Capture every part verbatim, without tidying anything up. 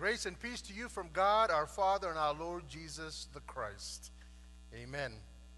Grace and peace to you from God, our Father, and our Lord Jesus the Christ. Amen.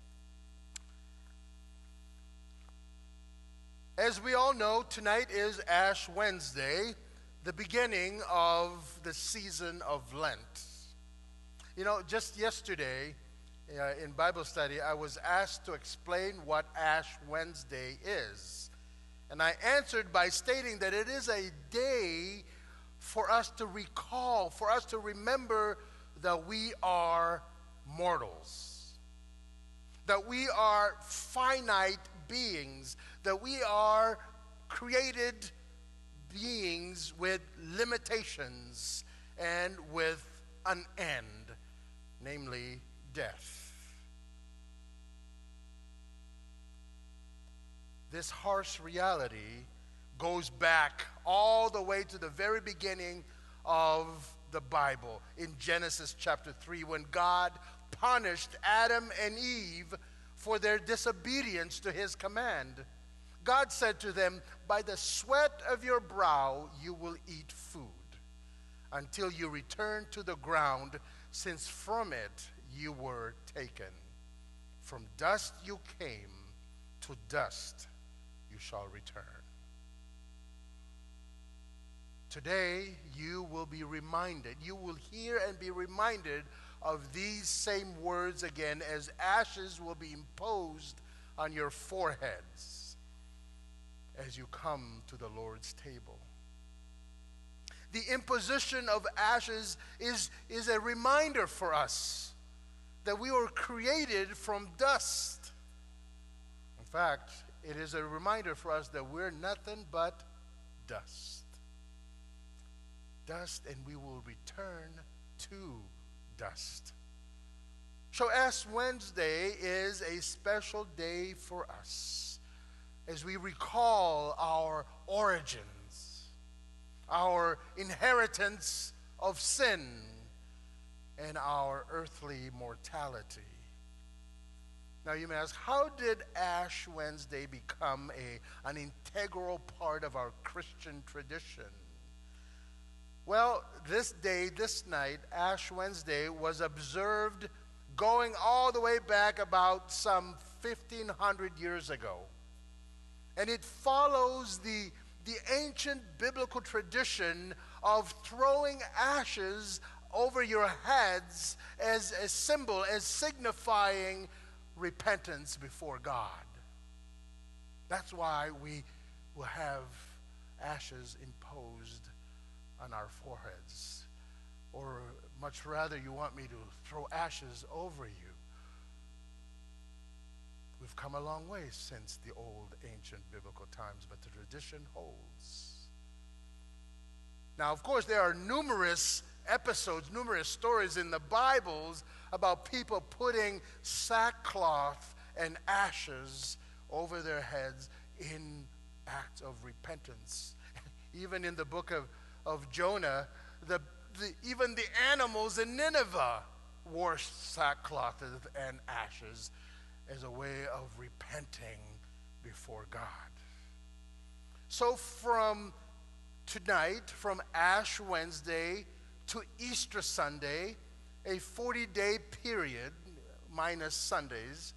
As we all know, tonight is Ash Wednesday, the beginning of the season of Lent. You know, just yesterday uh, in Bible study, I was asked to explain what Ash Wednesday is. And I answered by stating that it is a day for us to recall, for us to remember that we are mortals, that we are finite beings, that we are created beings with limitations and with an end, namely death. This harsh reality goes back all the way to the very beginning of the Bible in Genesis chapter three, when God punished Adam and Eve for their disobedience to his command. God said to them, "By the sweat of your brow you will eat food until you return to the ground, since from it you were taken. From dust you came, to dust you shall return." Today, you will be reminded, you will hear and be reminded of these same words again, as ashes will be imposed on your foreheads as you come to the Lord's table. The imposition of ashes is, is a reminder for us that we were created from dust. In fact, it is a reminder for us that we're nothing but dust. Dust, and we will return to dust. So Ash Wednesday is a special day for us as we recall our origins, our inheritance of sin, and our earthly mortality. Now you may ask, how did Ash Wednesday become a, an integral part of our Christian tradition? Well, this day, this night, Ash Wednesday, was observed going all the way back about some fifteen hundred years ago. And it follows the, the ancient biblical tradition of throwing ashes over your heads as a symbol, as signifying repentance before God. That's why we will have ashes imposed on our foreheads. Or much rather, you want me to throw ashes over you. We've come a long way since the old ancient biblical times, but the tradition holds. Now, of course, there are numerous episodes, numerous stories in the Bibles about people putting sackcloth and ashes over their heads in acts of repentance. Even in the book of of Jonah, the, the, even the animals in Nineveh wore sackcloth and ashes as a way of repenting before God. So from tonight, from Ash Wednesday to Easter Sunday, a forty-day period, minus Sundays,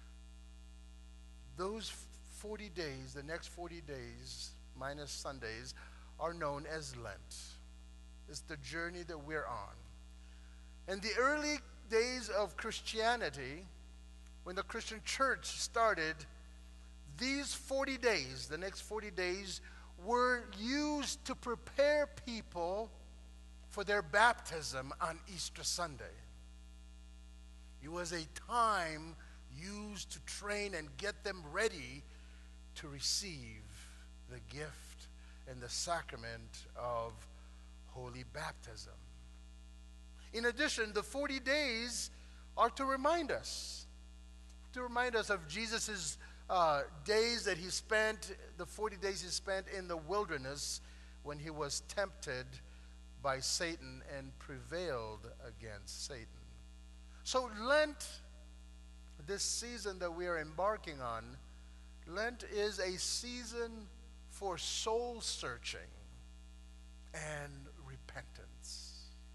those forty days, the next forty days, minus Sundays, are known as Lent. It's the journey that we're on. In the early days of Christianity, when the Christian church started, these forty days, the next forty days, were used to prepare people for their baptism on Easter Sunday. It was a time used to train and get them ready to receive the gift and the sacrament of holy baptism. In addition, the forty days are to remind us, to remind us of Jesus' uh, days that he spent, the forty days he spent in the wilderness when he was tempted by Satan and prevailed against Satan. So Lent, this season that we are embarking on, Lent is a season for soul searching and repentance.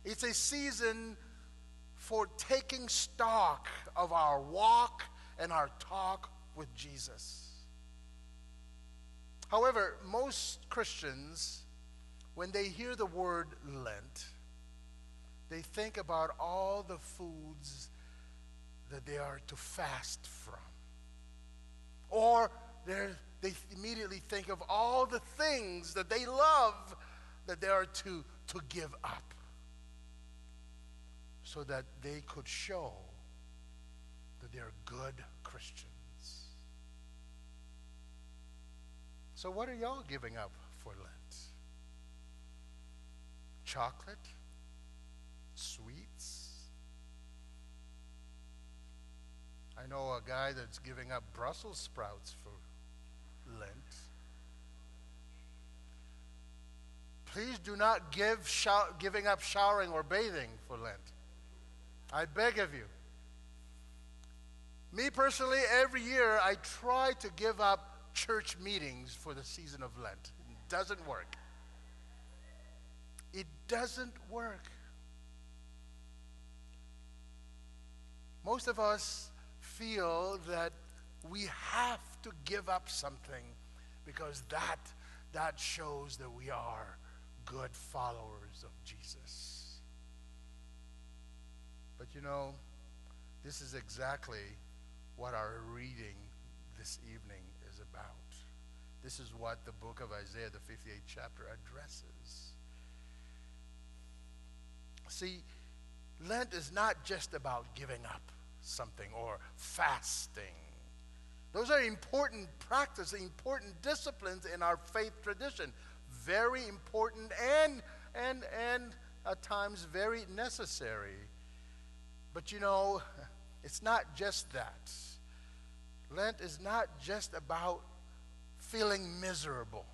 It's a season for taking stock of our walk and our talk with Jesus. However, most Christians, when they hear the word Lent, they think about all the foods that they are to fast from. Or they immediately think of all the things that they love that they are to, to give up, so that they could show that they're good Christians. So what are y'all giving up for Lent? Chocolate? Sweets? I know a guy that's giving up Brussels sprouts for Lent. Please do not give show, giving up showering or bathing for Lent. I beg of you. Me personally, every year I try to give up church meetings for the season of Lent. It doesn't work. It doesn't work. Most of us feel that we have to give up something because that, that shows that we are good followers of Jesus. But you know, this is exactly what our reading this evening is about. This is what the book of Isaiah, the fifty-eighth chapter, addresses. See, Lent is not just about giving up something or fasting. Those are important practices, important disciplines in our faith tradition. Very important and, and, and at times very necessary. But you know, it's not just that. Lent is not just about feeling miserable.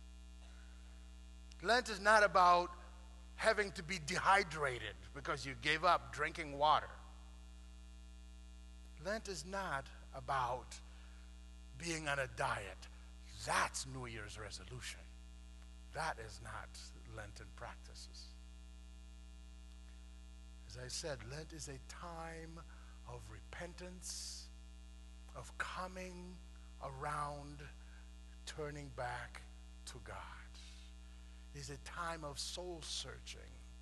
Lent is not about having to be dehydrated because you gave up drinking water. Lent is not about being on a diet. That's New Year's resolution. That is not Lenten practices. As I said, Lent is a time of repentance, of coming around, turning back to God. It is a time of soul searching.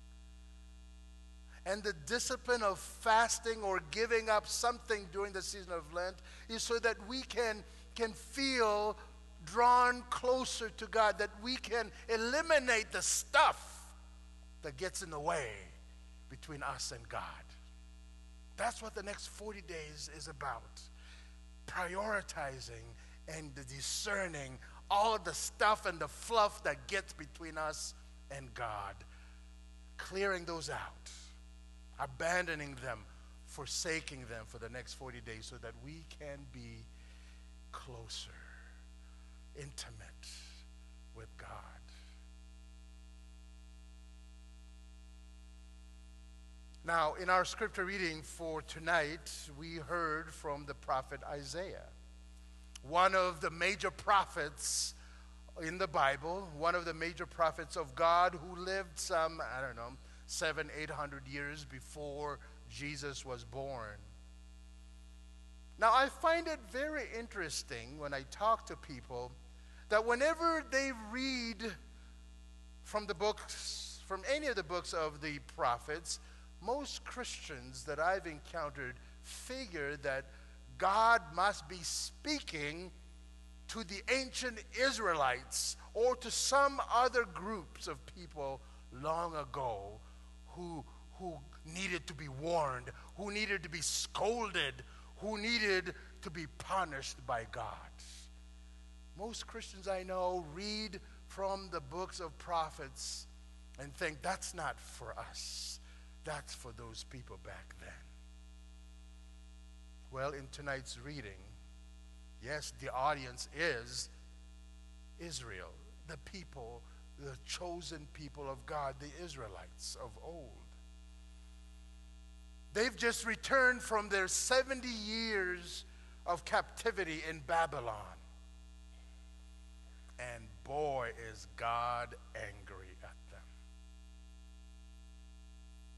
And the discipline of fasting or giving up something during the season of Lent is so that we can, can feel drawn closer to God, that we can eliminate the stuff that gets in the way between us and God. That's what the next forty days is about. Prioritizing and discerning all of the stuff and the fluff that gets between us and God. Clearing those out. Abandoning them, forsaking them for the next forty days so that we can be closer, intimate with God. Now, in our scripture reading for tonight, we heard from the prophet Isaiah, one of the major prophets in the Bible, one of the major prophets of God who lived some, I don't know, seven, eight hundred years before Jesus was born. Now, I find it very interesting when I talk to people that whenever they read from the books, from any of the books of the prophets, most Christians that I've encountered figure that God must be speaking to the ancient Israelites or to some other groups of people long ago who, who needed to be warned, who needed to be scolded, who needed to be punished by God. Most Christians I know read from the books of prophets and think that's not for us. That's for those people back then. Well, in tonight's reading, yes, the audience is Israel, the people, the chosen people of God, the Israelites of old. They've just returned from their seventy years of captivity in Babylon. And boy, is God angry at them.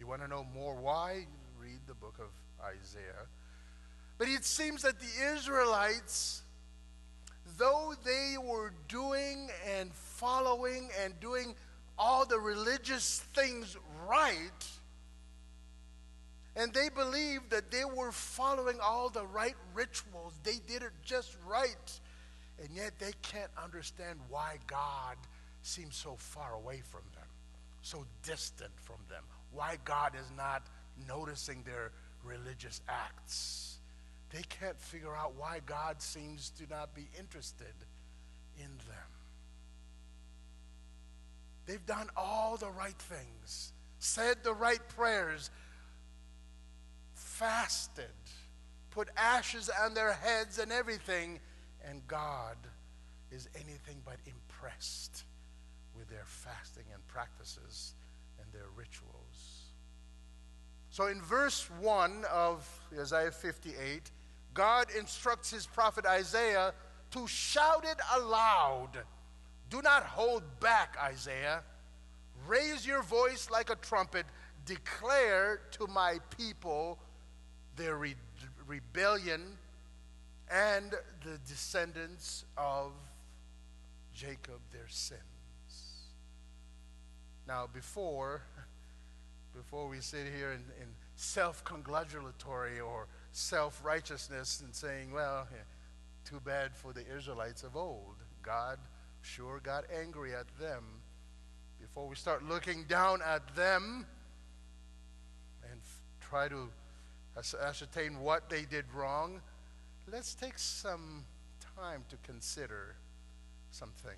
You want to know more why? Read the book of Isaiah. But it seems that the Israelites, though they were doing and following and doing all the religious things right, and they believed that they were following all the right rituals, they did it just right, and yet they can't understand why God seems so far away from them, so distant from them, why God is not noticing their religious acts. They can't figure out why God seems to not be interested in them. They've done all the right things, said the right prayers, fasted, put ashes on their heads and everything, and God is anything but impressed with their fasting and practices and their rituals. So in verse one of Isaiah fifty-eight, God instructs his prophet Isaiah to shout it aloud. Do not hold back, Isaiah. Raise your voice like a trumpet. Declare to my people their re- rebellion and the descendants of Jacob their sins. Now, before, before we sit here in, in self-congratulatory or self-righteousness and saying, well, too bad for the Israelites of old. God sure got angry at them. Before we start looking down at them and f- try to as- ascertain what they did wrong, let's take some time to consider some things.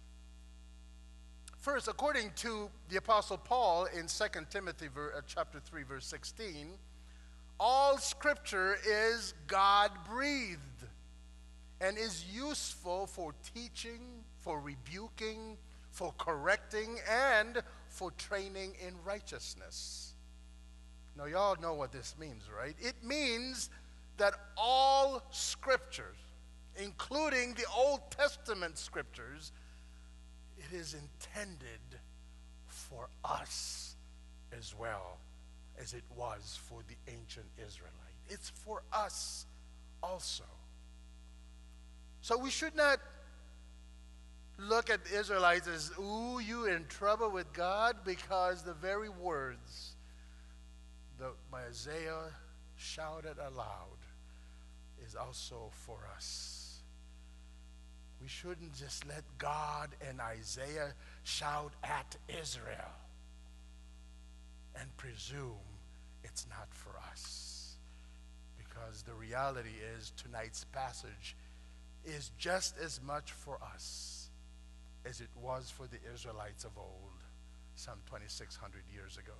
First, according to the Apostle Paul in Second Timothy ver- uh, chapter three, verse sixteen, all Scripture is God-breathed and is useful for teaching, for rebuking, for correcting, and for training in righteousness. Now, y'all know what this means, right? It means that all Scriptures, including the Old Testament Scriptures, it is intended for us as well as it was for the ancient Israelite. It's for us also. So we should not look at the Israelites as, ooh, you in trouble with God, because the very words that Isaiah shouted aloud is also for us. We shouldn't just let God and Isaiah shout at Israel and presume it's not for us. Because the reality is tonight's passage is just as much for us as it was for the Israelites of old some twenty-six hundred years ago.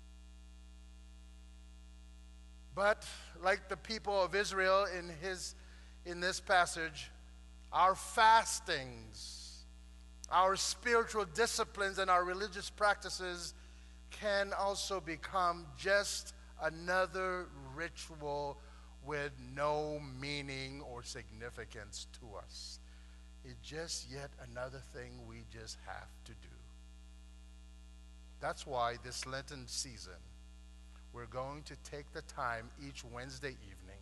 But like the people of Israel in his in this passage, our fastings, our spiritual disciplines, and our religious practices can also become just another ritual with no meaning or significance to us. It's just yet another thing we just have to do. That's why this Lenten season, we're going to take the time each Wednesday evening,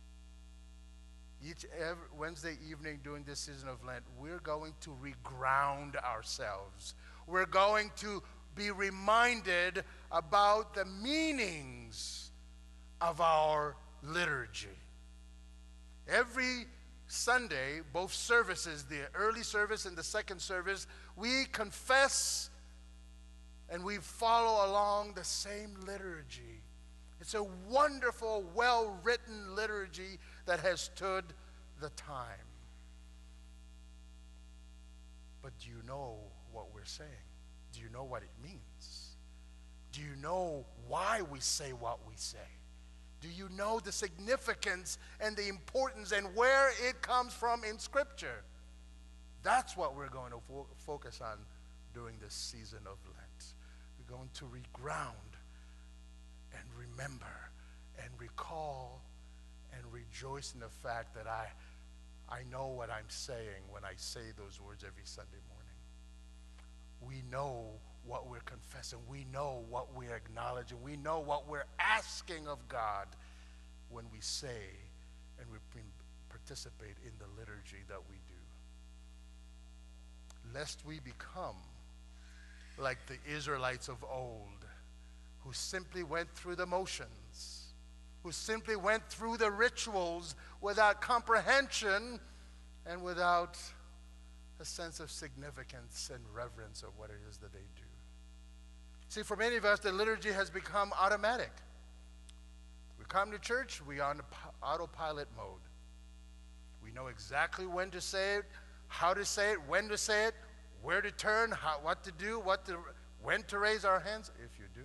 each every Wednesday evening during this season of Lent, we're going to reground ourselves. We're going to be reminded about the meanings of our liturgy. Every Sunday, both services, the early service and the second service, we confess and we follow along the same liturgy. It's a wonderful, well-written liturgy that has stood the time. But do you know what we're saying? Do you know what it means? Do you know why we say what we say? Do you know the significance and the importance and where it comes from in Scripture? That's what we're going to fo- focus on during this season of Lent. We're going to reground and remember and recall and rejoice in the fact that I, I know what I'm saying when I say those words every Sunday morning. We know what we're confessing. We know what we're acknowledging. We know what we're asking of God when we say and we participate in the liturgy that we do. Lest we become like the Israelites of old, who simply went through the motions, who simply went through the rituals without comprehension and without a sense of significance and reverence of what it is that they do. See, for many of us, the liturgy has become automatic. We come to church, we are on autopilot mode. We know exactly when to say it, how to say it, when to say it, where to turn, how, what to do, what to, when to raise our hands, if you do.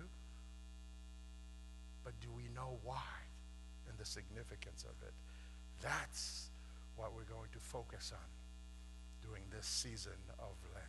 But do we know why and the significance of it? That's what we're going to focus on during this season of Lent.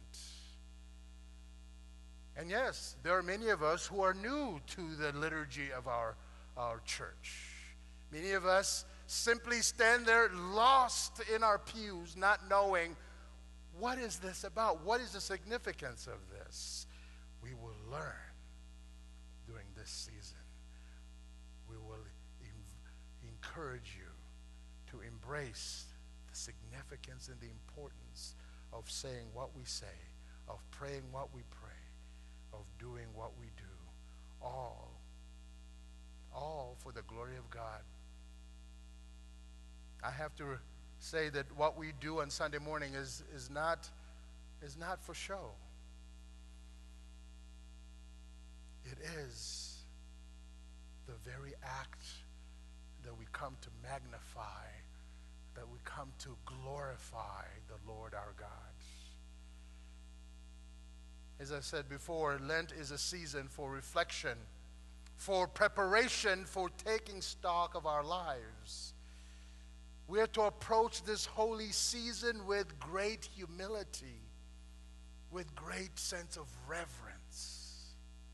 And yes, there are many of us who are new to the liturgy of our, our church. Many of us simply stand there lost in our pews, not knowing, what is this about? What is the significance of this? We will learn during this season. We will en- encourage you to embrace the significance and the importance of saying what we say, of praying what we pray, of doing what we do, all, all for the glory of God. I have to say that what we do on Sunday morning is, is, not, is not for show. It is the very act that we come to magnify, that we come to glorify the Lord our God. As I said before, Lent is a season for reflection, for preparation, for taking stock of our lives. We are to approach this holy season with great humility, with great sense of reverence.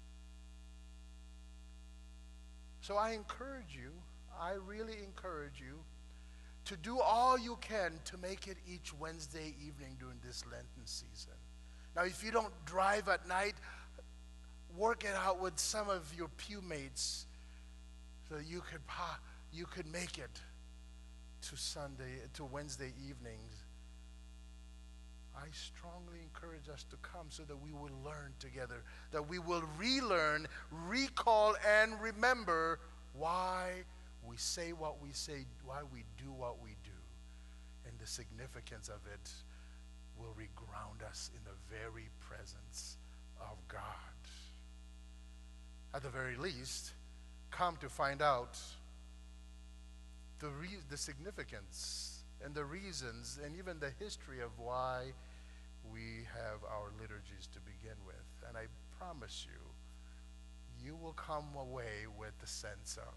So I encourage you, I really encourage you to do all you can to make it each Wednesday evening during this Lenten season. Now, if you don't drive at night, work it out with some of your pew mates so that you could, you could make it to Sunday, to Wednesday evenings. I strongly encourage us to come so that we will learn together, that we will relearn, recall, and remember why we say what we say, why we do what we do, and the significance of it will reground us in the very presence of God. At the very least, come to find out the, re- the significance and the reasons and even the history of why we have our liturgies to begin with. And I promise you, you will come away with the sense of,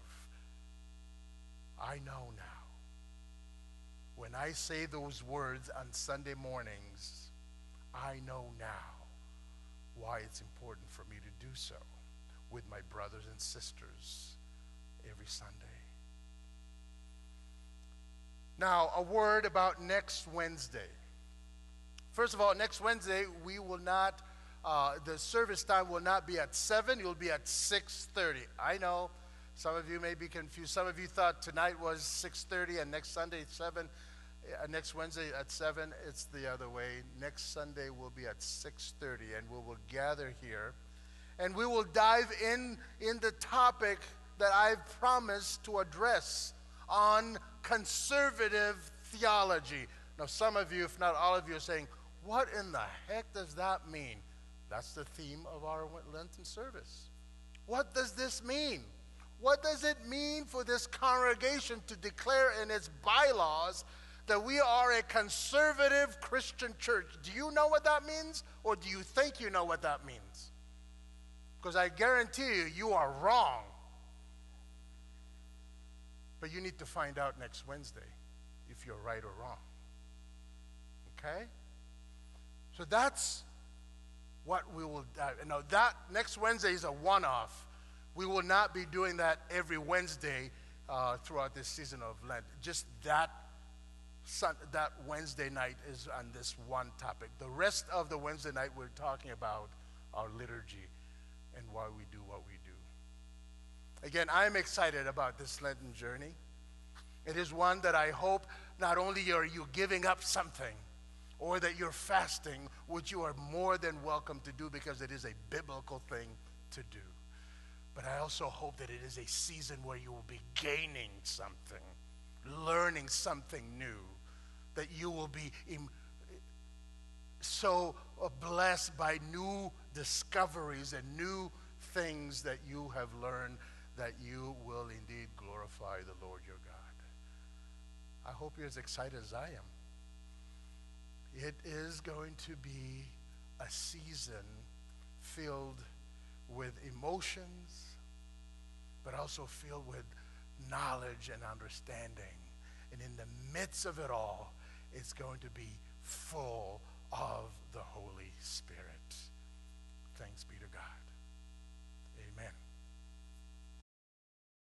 I know now. When I say those words on Sunday mornings, I know now why it's important for me to do so with my brothers and sisters every Sunday. Now, a word about next Wednesday. First of all, next Wednesday, we will not, uh, the service time will not be at seven, it will be at six thirty. I know some of you may be confused. Some of you thought tonight was six thirty and next Sunday at seven. Uh, next Wednesday at seven, it's the other way. Next Sunday will be at six thirty, and we will gather here. And we will dive in in the topic that I've promised to address on conservative theology. Now, some of you, if not all of you, are saying, what in the heck does that mean? That's the theme of our Lenten service. What does this mean? What does it mean for this congregation to declare in its bylaws that we are a conservative Christian church? Do you know what that means, or do you think you know what that means? Because I guarantee you, you are wrong. But you need to find out next Wednesday if you're right or wrong. Okay? So that's what we will do. Now, that next Wednesday is a one-off. We will not be doing that every Wednesday uh, throughout this season of Lent. Just that, sun, that Wednesday night is on this one topic. The rest of the Wednesday night we're talking about our liturgy and why we do what we do. Again, I'm excited about this Lenten journey. It is one that I hope not only are you giving up something or that you're fasting, which you are more than welcome to do because it is a biblical thing to do. But I also hope that it is a season where you will be gaining something, learning something new, that you will be im- so blessed by new discoveries and new things that you have learned, that you will indeed glorify the Lord your God. I hope you're as excited as I am. It is going to be a season filled with emotions, but also filled with knowledge and understanding. And in the midst of it all, it's going to be full